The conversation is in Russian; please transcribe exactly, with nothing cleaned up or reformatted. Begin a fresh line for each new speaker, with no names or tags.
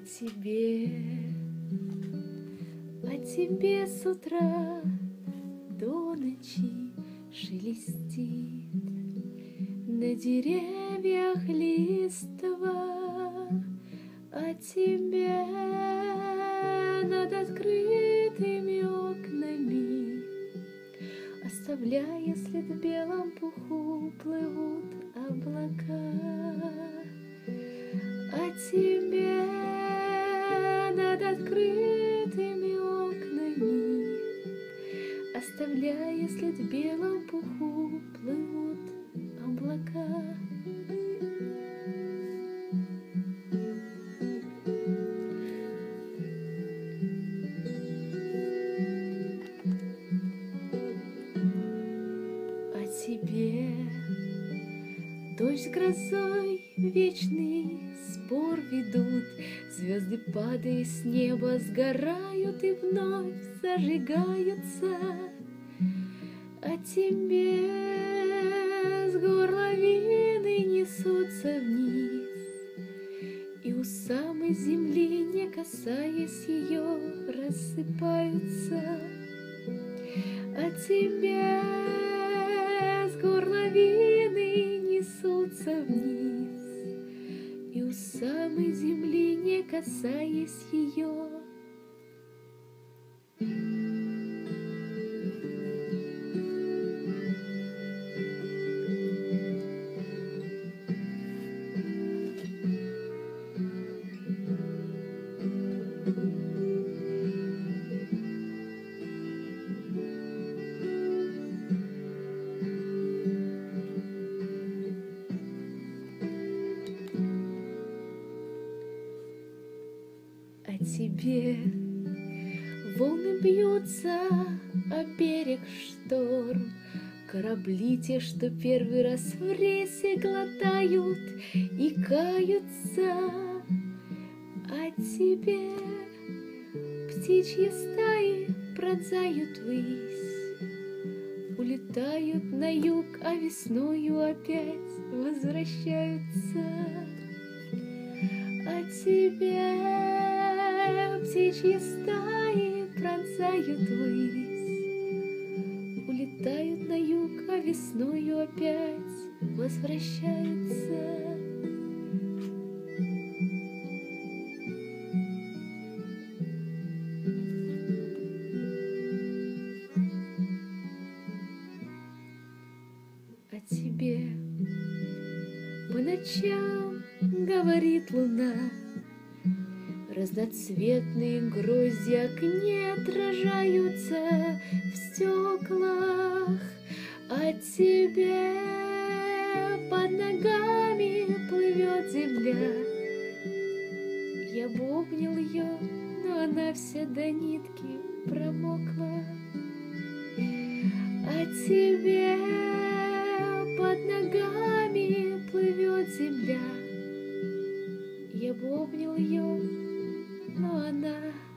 тебе, о тебе с утра до ночи шелестит на деревьях листва, о тебе над открытыми окнами, оставляя след в белом пуху, плывут облака. О тебе над открытыми окнами, оставляя след в белом пуху, плывут облака. О тебе дождь с грозой вечный спор ведут, звезды, падая с неба, сгорают и вновь зажигаются. О тебе с гор лавины несутся вниз, и у самой земли, не касаясь ее, рассыпаются. О тебе с гор лавины несутся вниз, и у самой земли, не касаясь ее. О тебе волны бьются, о берег шторм, корабли те, что первый раз в рейсе глотают и каются. О тебе птичьи стаи пронзают высь, улетают на юг, а весною опять возвращаются. О тебе птичьи стаи пронзают высь, улетают на юг, а весною опять возвращаются. О тебе по ночам говорит луна, разноцветные грозди огней отражаются в стеклах. О тебе под ногами плывет земля. Я бы обнял ее, но она вся до нитки промокла. О тебе под ногами плывет земля. Я бы обнял ее, но она